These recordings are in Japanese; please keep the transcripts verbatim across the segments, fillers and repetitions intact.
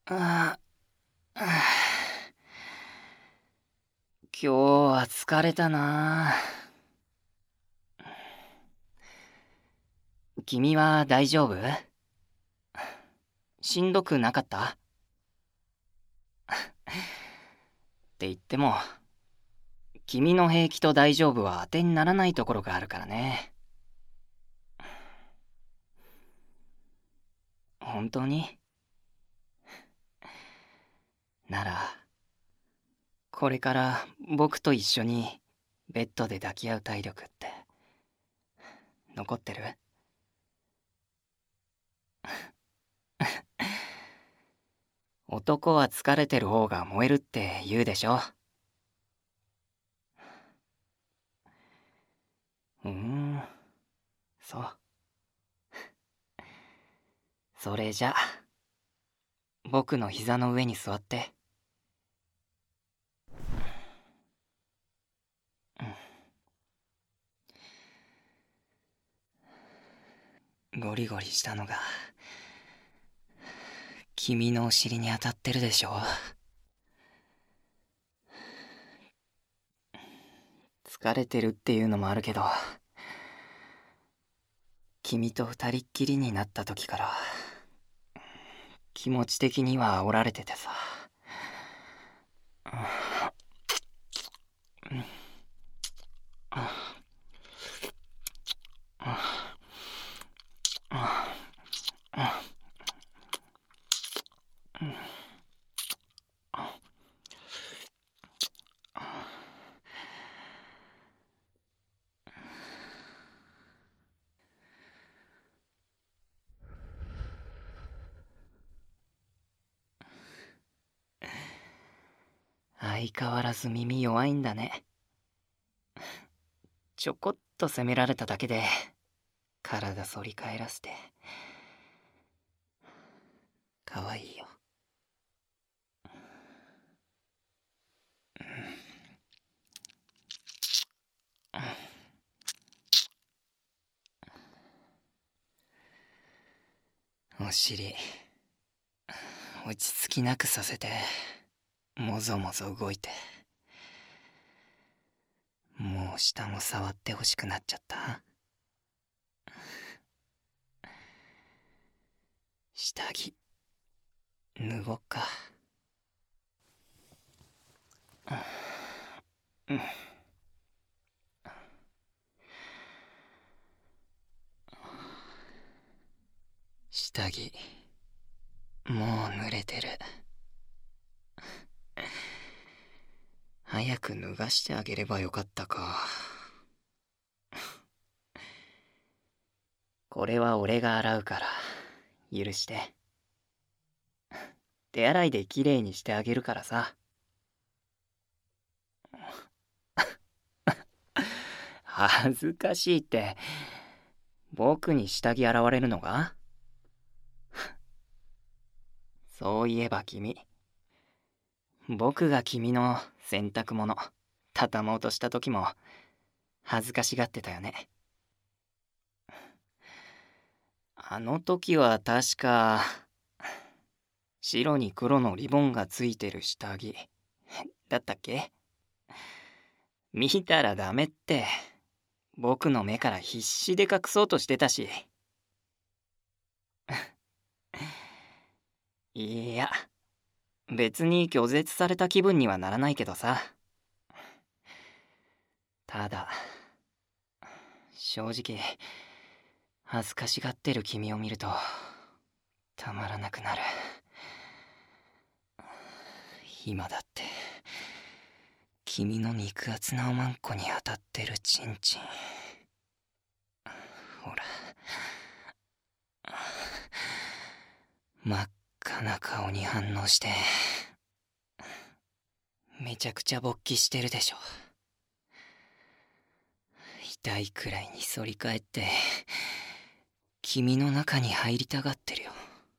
ああ、今日は疲れたな。君は大丈夫？しんどくなかった？って言っても、君の平気と大丈夫は当てにならないところがあるからね。本当に？なら、これから僕と一緒にベッドで抱き合う体力って残ってる？男は疲れてる方が燃えるって言うでしょ。うーん、そう。それじゃ、僕の膝の上に座って。ゴリゴリしたのが君のお尻に当たってるでしょ。疲れてるっていうのもあるけど、君と二人っきりになった時から気持ち的には煽られててさ。相変わらず耳弱いんだね。ちょこっと責められただけで体反り返らせて。かわいいよ。お尻落ち着きなくさせて、もぞもぞ動いて。もう下も触ってほしくなっちゃった。下着脱ごっか。うん、下着もう濡れてる。早く脱がしてあげればよかったか。これは俺が洗うから許して。手洗いできれいにしてあげるからさ。恥ずかしいって。僕に下着洗われるのが？そういえば君、僕が君の洗濯物畳もうとした時も恥ずかしがってたよね。あの時は確か白に黒のリボンがついてる下着だったっけ？見たらダメって僕の目から必死で隠そうとしてたし。いや、別に拒絶された気分にはならないけどさ。ただ正直恥ずかしがってる君を見るとたまらなくなる。今だって君の肉厚なおまんこに当たってるチンチン、ほら真っ赤な顔に反応してめちゃくちゃ勃起してるでしょ。痛いくらいに反り返って君の中に入りたがってるよ。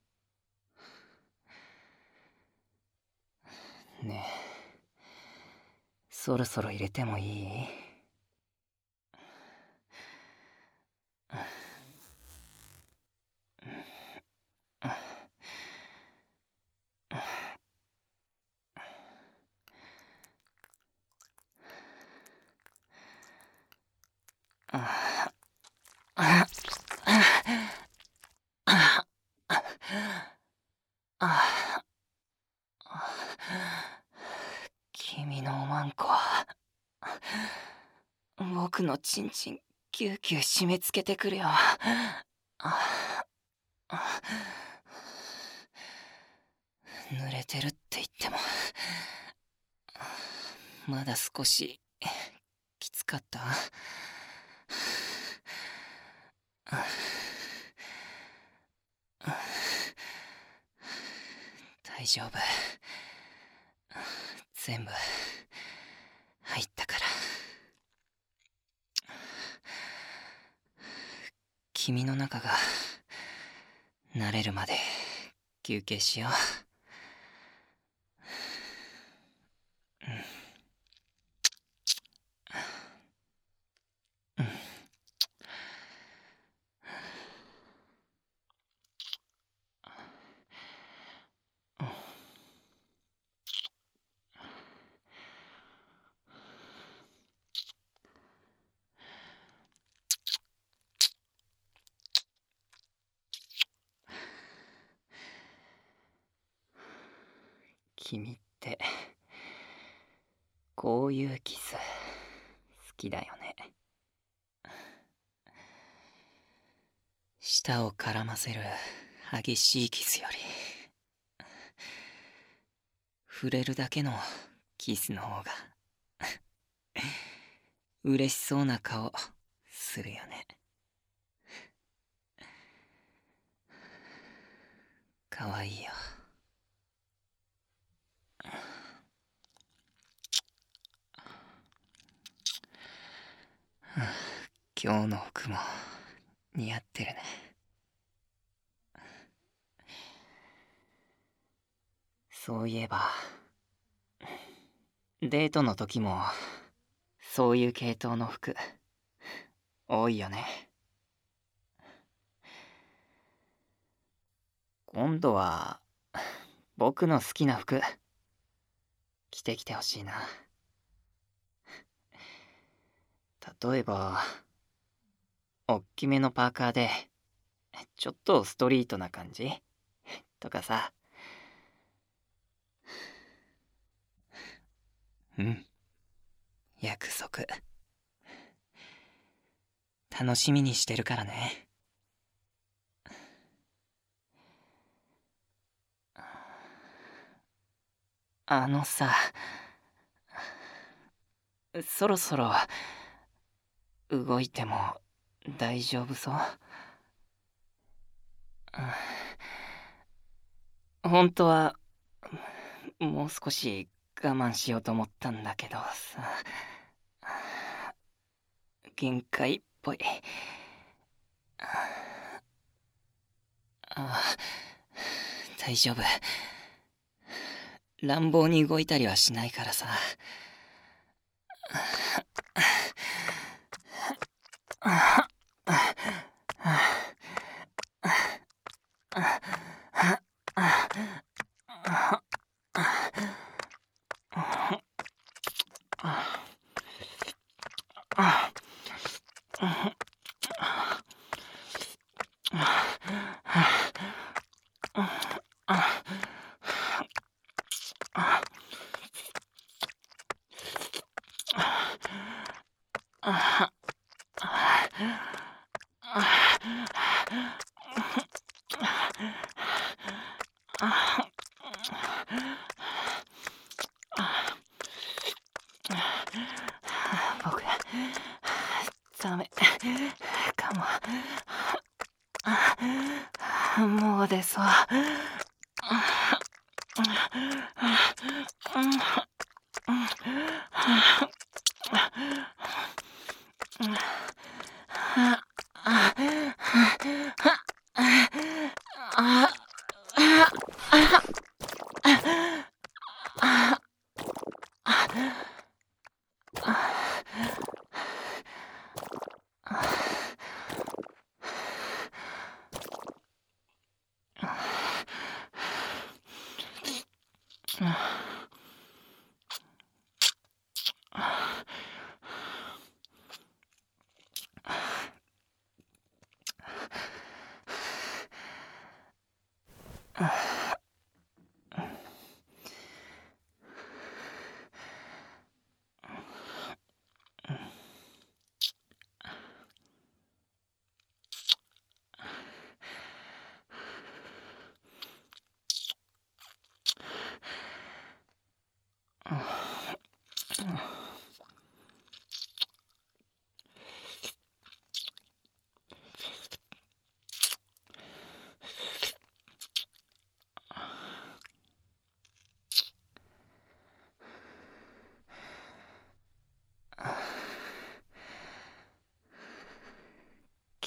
ねえ、そろそろ入れてもいい？ のチンチンキューキュー締め付けてくるよ。ああ、濡れてるって言ってもまだ少しきつかった。大丈夫、全部入ったから。君の中が慣れるまで休憩しよう。君ってこういうキス好きだよね。舌を絡ませる激しいキスより触れるだけのキスの方が嬉しそうな顔するよね。かわいいよ。今日の服も似合ってるね。そういえばデートの時もそういう系統の服多いよね。今度は僕の好きな服着てきてほしいな。例えばおっきめのパーカーでちょっとストリートな感じとかさ。うん、約束。楽しみにしてるからね。あのさ、そろそろ動いても大丈夫そう？本当はもう少し我慢しようと思ったんだけどさ、限界っぽい。あ、大丈夫。乱暴に動いたりはしないからさ。僕ダメかも。もう出そう。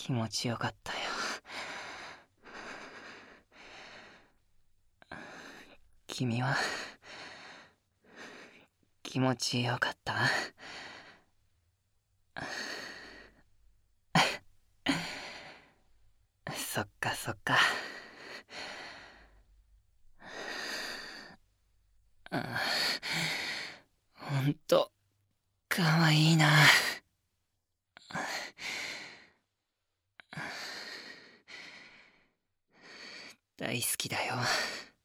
気持ちよかったよ。君は気持ちよかった？そっかそっか。ほんとかわいいな。大好きだよ。